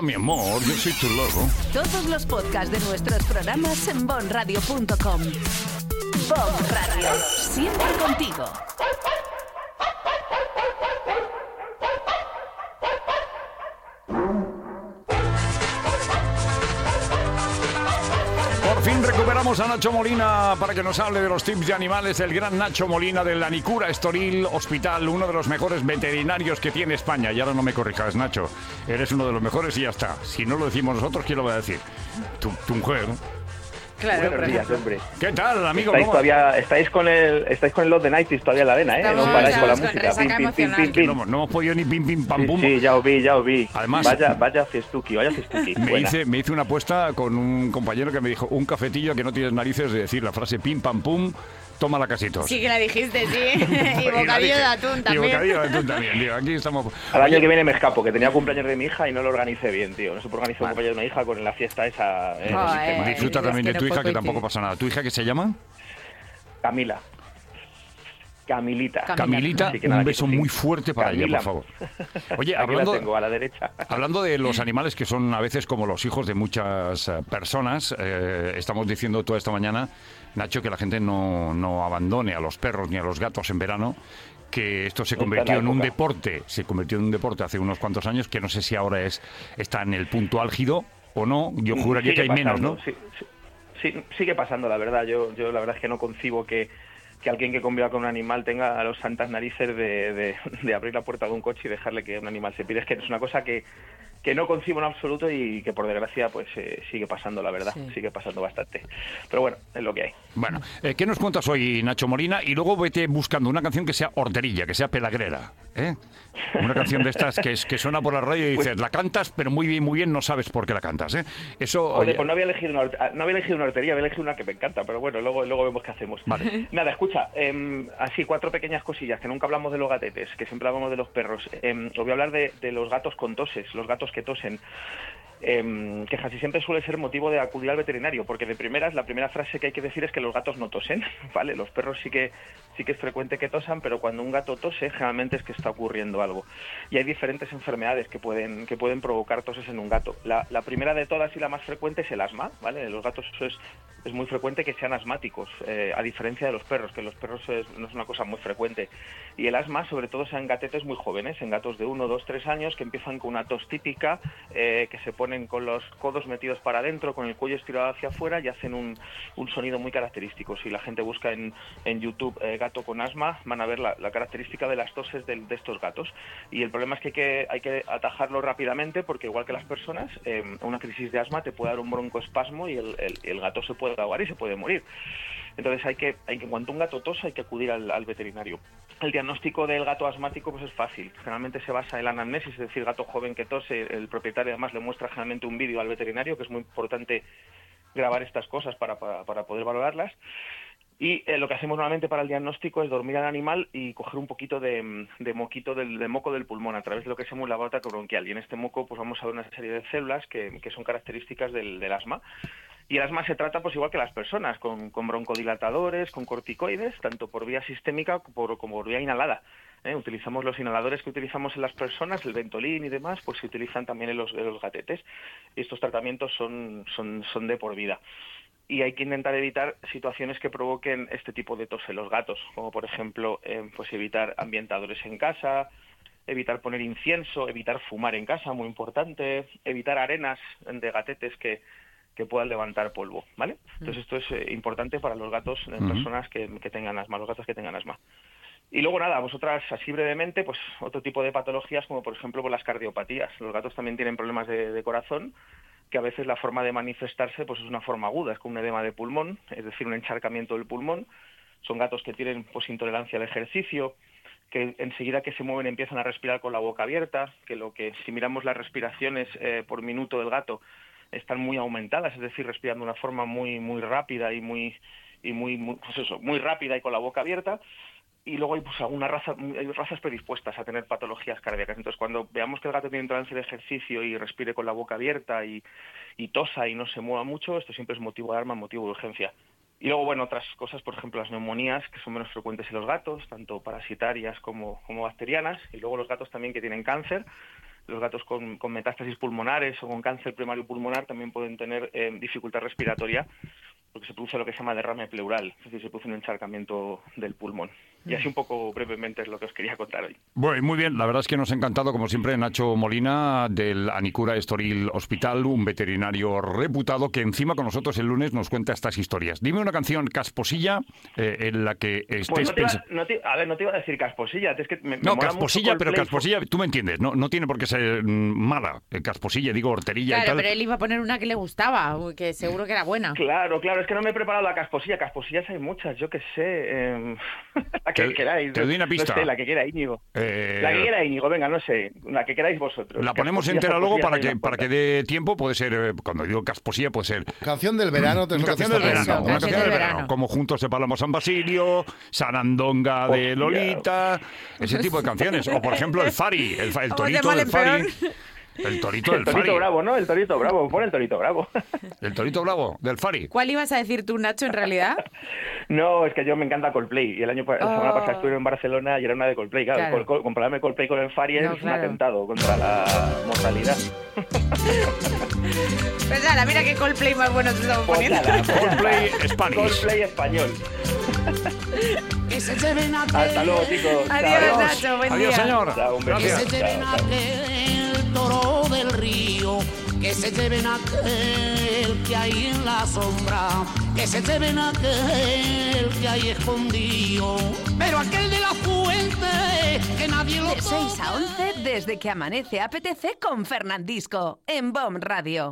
Mi amor, yo soy tu lobo. Todos los podcasts de nuestros programas en bonradio.com. Bon Radio, siempre contigo. Por fin recuperamos a Nacho Molina para que nos hable de los tips de animales. El gran Nacho Molina de la Nicura Estoril Hospital, uno de los mejores veterinarios que tiene España. Y ahora no me corrijas, Nacho. Eres uno de los mejores y ya está. Si no lo decimos nosotros, ¿quién lo va a decir? Tu mujer. Claro, buenos días, hombre. ¿Qué tal, amigo? Estáis con el Love the 90s todavía en la vena, ¿eh? No paráis con la música. No hemos podido ni pim, pim, pam, pum. Sí, ya os vi. Además, vaya fiestuki. Me hice una apuesta con un compañero que me dijo un cafetillo que no tienes narices de decir la frase pim, pam, pum. Tómala casitos. Sí que la dijiste, sí. Y bocadillo de atún también. Y bocadillo de atún también, tío. Aquí estamos. Al año que viene me escapo, que tenía cumpleaños de mi hija y no lo organicé bien, tío. No sé por organizar un cumpleaños de mi hija con la fiesta esa. Disfruta también de tu hija, que tampoco pasa nada. ¿Tu hija qué se llama? Camilita, un beso muy fuerte para ella, por favor. Oye, hablando, la tengo a la derecha. Hablando de los animales que son a veces como los hijos de muchas personas, estamos diciendo toda esta mañana, Nacho, que la gente no abandone a los perros ni a los gatos en verano, que esto se convirtió en un deporte, hace unos cuantos años, que no sé si ahora está en el punto álgido o no. Yo juraría que hay menos, ¿no? Sí, sigue pasando, la verdad. Yo la verdad es que no concibo que alguien que conviva con un animal tenga a los santas narices de abrir la puerta de un coche y dejarle que un animal se pire. Es que es una cosa que no concibo en absoluto y que por desgracia pues sigue pasando, la verdad. Sí. Sigue pasando bastante. Pero bueno, es lo que hay. Bueno, ¿qué nos cuentas hoy, Nacho Molina? Y luego vete buscando una canción que sea horterilla, que sea pelagrera, ¿eh? Una canción de estas que suena por la radio y dices, la cantas, pero muy bien, no sabes por qué la cantas, ¿eh? Eso. Joder, pues no había elegido una hortería, había elegido una que me encanta, pero bueno, luego vemos qué hacemos. Vale. Nada, escucha, así 4 pequeñas cosillas, que nunca hablamos de los gatetes, que siempre hablamos de los perros. Os voy a hablar de los gatos con toses, los gatos que tosen. Que casi siempre suele ser motivo de acudir al veterinario, porque de primeras, la primera frase que hay que decir es que los gatos no tosen, ¿vale? Los perros sí que es frecuente que tosan, pero cuando un gato tose, generalmente es que está ocurriendo algo. Y hay diferentes enfermedades que pueden provocar toses en un gato. La primera de todas y la más frecuente es el asma, ¿vale? En los gatos es muy frecuente que sean asmáticos, a diferencia de los perros, que los perros no es una cosa muy frecuente. Y el asma, sobre todo, sea en gatetes muy jóvenes, en gatos de 1, 2, 3 años, que empiezan con una tos típica, que se ponen con los codos metidos para adentro, con el cuello estirado hacia afuera y hacen un sonido muy característico. Si la gente busca en YouTube gato con asma, van a ver la característica de las toses de estos gatos. Y el problema es que hay que atajarlo rápidamente, porque igual que las personas, una crisis de asma te puede dar un broncoespasmo y el gato se puede ahogar y se puede morir. Entonces hay que en cuanto un gato tosa hay que acudir al veterinario. El diagnóstico del gato asmático pues es fácil. Generalmente se basa en la anamnesis, es decir, gato joven que tose, el propietario además le muestra generalmente un vídeo al veterinario, que es muy importante grabar estas cosas para poder valorarlas. Y lo que hacemos normalmente para el diagnóstico es dormir al animal y coger un poquito de moquito de moco del pulmón a través de lo que llamamos la bota bronquial. Y en este moco pues vamos a ver una serie de células que son características del asma. Y el asma se trata pues igual que las personas, con broncodilatadores, con corticoides, tanto por vía sistémica como por vía inhalada. Utilizamos los inhaladores que utilizamos en las personas, el Ventolin y demás, pues se utilizan también en los gatetes. Y estos tratamientos son de por vida. Y hay que intentar evitar situaciones que provoquen este tipo de tos en los gatos, como por ejemplo pues evitar ambientadores en casa, evitar poner incienso, evitar fumar en casa, muy importante, evitar arenas de gatetes que puedan levantar polvo, ¿vale? Entonces esto es importante para los gatos de personas que tengan asma, los gatos que tengan asma. Y luego nada, vosotras así brevemente, pues otro tipo de patologías como por ejemplo las cardiopatías. Los gatos también tienen problemas de corazón, que a veces la forma de manifestarse pues es una forma aguda, es con un edema de pulmón, es decir, un encharcamiento del pulmón. Son gatos que tienen pues intolerancia al ejercicio, que enseguida que se mueven empiezan a respirar con la boca abierta, que si miramos las respiraciones por minuto del gato están muy aumentadas, es decir, respirando de una forma muy rápida y muy rápida y con la boca abierta. Y luego hay pues hay razas predispuestas a tener patologías cardíacas. Entonces, cuando veamos que el gato tiene intolerancia de ejercicio y respire con la boca abierta y tosa y no se mueva mucho, esto siempre es motivo de alarma, motivo de urgencia. Y luego, bueno, otras cosas, por ejemplo, las neumonías, que son menos frecuentes en los gatos, tanto parasitarias como bacterianas. Y luego los gatos también que tienen cáncer. los gatos con metástasis pulmonares o con cáncer primario pulmonar también pueden tener dificultad respiratoria, porque se produce lo que se llama derrame pleural, es decir, se produce un encharcamiento del pulmón. Y así un poco brevemente es lo que os quería contar hoy. Bueno, muy bien, la verdad es que nos ha encantado, como siempre, Nacho Molina, del Anicura Estoril Hospital, un veterinario reputado que encima con nosotros el lunes nos cuenta estas historias. Dime una canción casposilla en la que estés pues no te iba a decir casposilla, es que me mola casposilla, mucho pero Coldplay. casposilla, tú me entiendes, no tiene por qué ser mala, casposilla, digo horterilla y Claro, tal. pero él iba a poner una que le gustaba, que seguro que era buena. Claro, es que no me he preparado la casposilla. Casposillas hay muchas, yo que sé. La que queráis. Te doy una pista. No sé, la que quiera Íñigo. La que quiera Íñigo, venga, no sé. La que queráis vosotros. La ponemos Casposillas, entera luego casposillas para que dé tiempo, puede ser, cuando digo casposilla, puede ser... Canción del verano. Una canción del verano, Eso, una canción del verano. verano. Como Juntos Separamos San Basilio, Sarandonga de Hostia. Lolita, ese tipo de canciones. O, por ejemplo, el Fari, el torito mal del en Fari. peor. El torito del El torito Fari. bravo, ¿no? El torito bravo. Pon el torito bravo. El torito bravo del Fari. ¿Cuál ibas a decir tú, Nacho, en realidad? No, es que yo me encanta Coldplay. Y la semana pasada estuve en Barcelona y era una de Coldplay. Claro. Compararme Coldplay con el Fari es un atentado contra la mortalidad. Pues nada, mira qué Coldplay más bueno te estamos poniendo. Coldplay Spanish. Coldplay español. Que se lleven Hasta luego, chicos. Adiós, Chao. Nacho, buen Adiós, día. señor. Chao, un beso. Que se Gracias. lleven aquel toro del río, que se lleven aquel que hay en la sombra, que se lleven aquel que hay escondido, pero aquel de la fuente que nadie lo De 6 a toca. 11, desde que amanece apetece con Fernandisco, en BOM Radio.